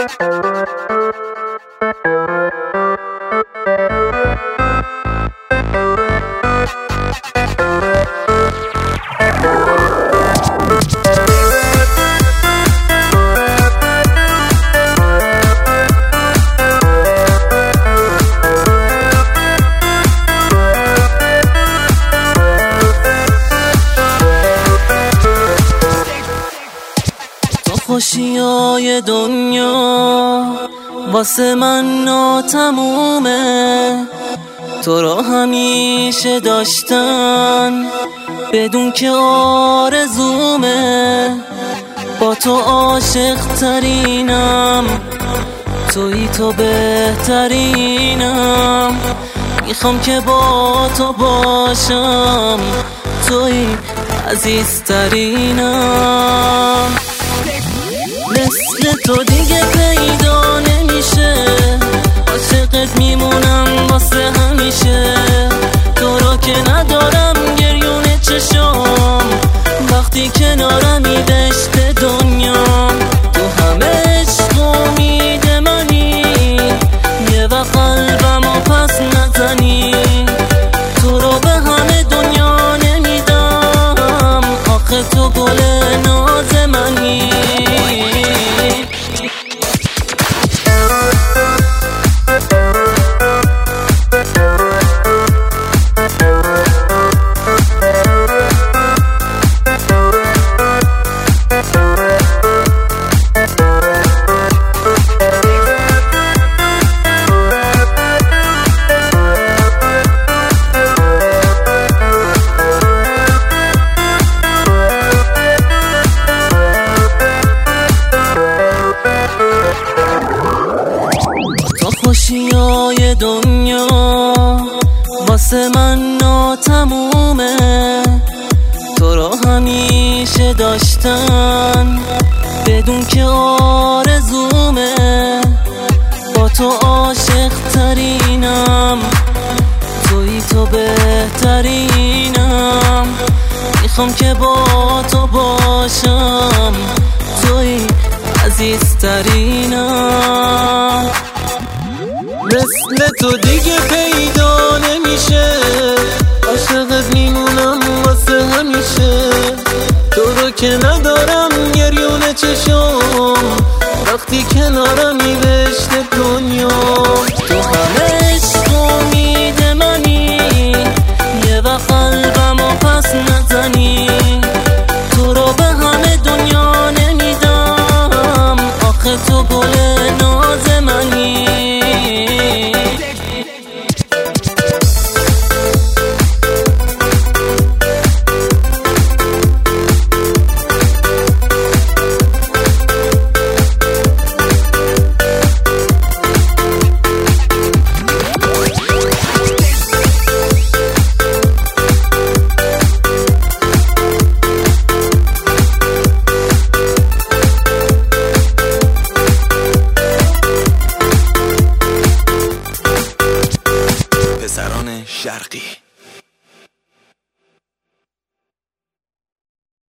خوشیای دنیا واسه من ناتمومه، تو را همیشه داشتن بدون که آرزومه. با تو عاشق ترینم، تویی تو بهترینم، میخوام که با تو باشم، تویی عزیزترینم. مثل تو دیگه پیدا نمیشه، عاشقت میمونم واسه همیشه. تو را که ندارم گریون چشام، وقتی کنارمی دشت دنیا. تو همه عشق امید منی، یه وقت قلبمو پس نزنی. تو رو به همه دنیا نمیدم، آخه تو گل ناز منی. خوشیای دنیا واسه من ناتمومه، تو را همیشه داشتن بدون که آرزومه. با تو عاشق ترینم، تویی تو بهترینم، میخوام که با تو باشم، تویی عزیزترینم. مثل تو دیگه پیدا نمیشه، عاشقت میمونم واسه همیشه. تو رو که ندارم گریون چشام، وقتی کنارمی بهشت دنیا. تو همه عشق امید منی، یه وقت قلبمو پس نزنی. تو رو به همه دنیا نمیدم، آخه تو گل ناز منی. پسران شرقی